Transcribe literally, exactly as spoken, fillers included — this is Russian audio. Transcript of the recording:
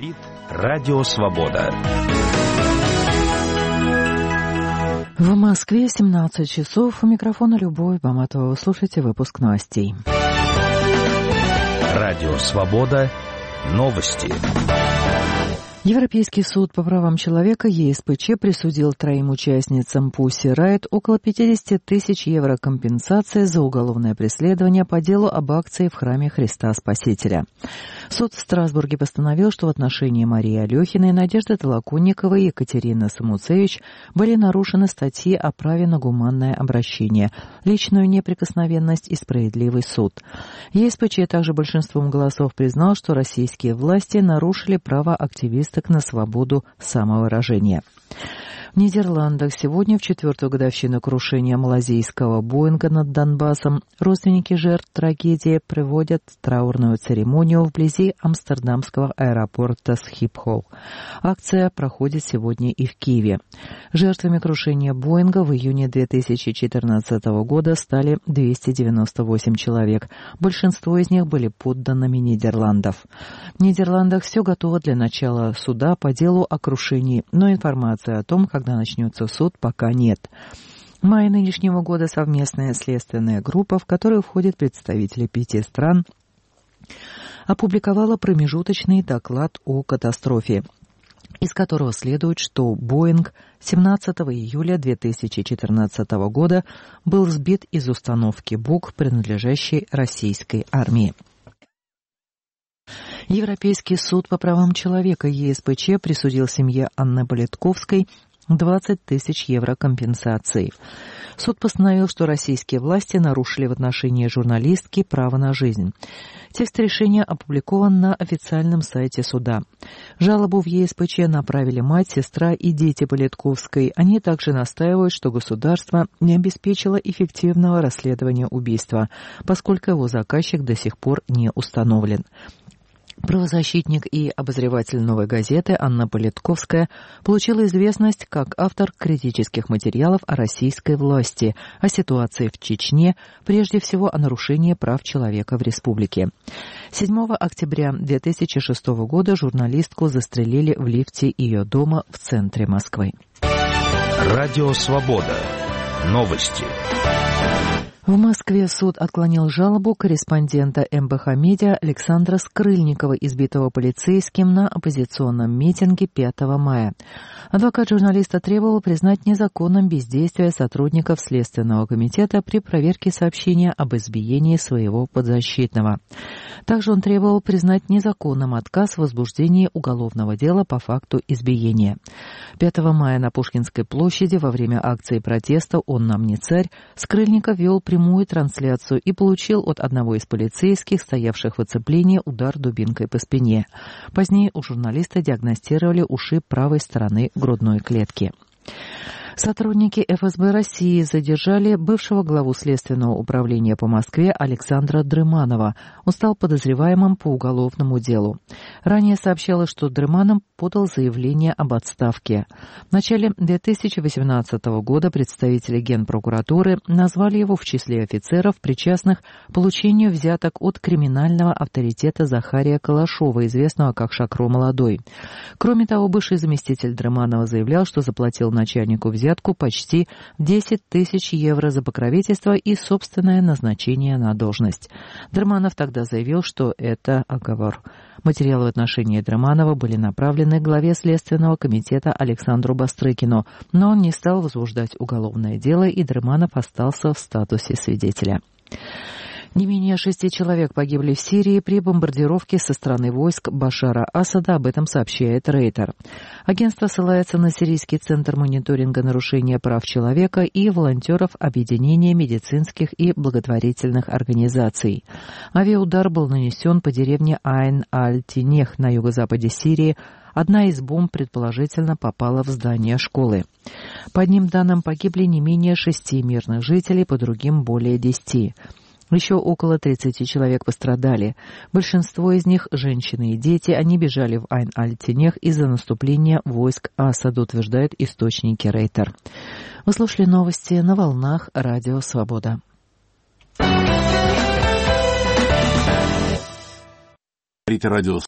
Говорит Радио Свобода. В Москве семнадцать часов. У микрофона Любовь Баматова. Вы слушаете выпуск новостей. Радио Свобода. Новости. Европейский суд по правам человека Е С П Ч присудил троим участницам Pussy Riot около пятьдесят тысяч евро компенсации за уголовное преследование по делу об акции в храме Христа Спасителя. Суд в Страсбурге постановил, что в отношении Марии Алехиной, Надежды Толоконниковой и Екатерины Самуцевич были нарушены статьи о праве на гуманное обращение, личную неприкосновенность и справедливый суд. Е С П Ч также большинством голосов признал, что российские власти нарушили право активистов на свободу самовыражения. В Нидерландах сегодня, в четвертую годовщину крушения малазийского Боинга над Донбассом, родственники жертв трагедии проводят траурную церемонию вблизи амстердамского аэропорта Схипхол. Акция проходит сегодня и в Киеве. Жертвами крушения Боинга в июне две тысячи четырнадцатого года стали двести девяносто восемь человек. Большинство из них были подданными Нидерландов. В Нидерландах все готово для начала суда по делу о крушении, но информация о том, когда начнется суд, пока нет. В мае нынешнего года совместная следственная группа, в которую входят представители пяти стран, опубликовала промежуточный доклад о катастрофе, из которого следует, что Боинг семнадцатого июля две тысячи четырнадцатого года был сбит из установки Бук, принадлежащей российской армии. Европейский суд по правам человека Е С П Ч присудил семье Анны Политковской двадцать тысяч евро компенсации. Суд постановил, что российские власти нарушили в отношении журналистки право на жизнь. Текст решения опубликован на официальном сайте суда. Жалобу в Е С П Ч направили мать, сестра и дети Политковской. Они также настаивают, что государство не обеспечило эффективного расследования убийства, поскольку его заказчик до сих пор не установлен. Правозащитник и обозреватель «Новой газеты» Анна Политковская получила известность как автор критических материалов о российской власти, о ситуации в Чечне, прежде всего о нарушении прав человека в республике. седьмого октября две тысячи шестого года журналистку застрелили в лифте ее дома в центре Москвы. Радио Свобода. Новости. В Москве суд отклонил жалобу корреспондента Эм Бэ Ха Медиа Александра Скрыльникова, избитого полицейским на оппозиционном митинге пятого мая. Адвокат журналиста требовал признать незаконным бездействие сотрудников Следственного комитета при проверке сообщения об избиении своего подзащитного. Также он требовал признать незаконным отказ в возбуждении уголовного дела по факту избиения. пятого мая на Пушкинской площади во время акции протеста «Он нам не царь» Скрыльников вел прямую трансляцию и получил от одного из полицейских, стоявших в оцеплении, удар дубинкой по спине. Позднее у журналиста диагностировали ушиб правой стороны грудной клетки. Сотрудники Эф Эс Бэ России задержали бывшего главу Следственного управления по Москве Александра Дрыманова. Он стал подозреваемым по уголовному делу. Ранее сообщалось, что Дрыманов подал заявление об отставке. В начале две тысячи восемнадцатого года представители Генпрокуратуры назвали его в числе офицеров, причастных к получению взяток от криминального авторитета Захария Калашова, известного как Шакро Молодой. Кроме того, бывший заместитель Дрыманова заявлял, что заплатил начальнику взятку взятку почти десять тысяч евро за покровительство и собственное назначение на должность. Дрыманов тогда заявил, что это оговор. Материалы в отношении Дрыманова были направлены главе Следственного комитета Александру Бастрыкину, но он не стал возбуждать уголовное дело, и Дрыманов остался в статусе свидетеля. Не менее шести человек погибли в Сирии при бомбардировке со стороны войск Башара Асада, об этом сообщает Рейтер. Агентство ссылается на Сирийский центр мониторинга нарушения прав человека и волонтеров Объединения медицинских и благотворительных организаций. Авиаудар был нанесен по деревне Айн-Аль-Тинех на юго-западе Сирии. Одна из бомб, предположительно, попала в здание школы. По одним данным, погибли не менее шести мирных жителей, по другим более десяти. Еще около тридцати человек пострадали. Большинство из них – женщины и дети. Они бежали в Айн-Аль-Тинех из-за наступления войск Асада, утверждают источники Рейтер. Вы слушали новости на волнах Радио Свобода. Радио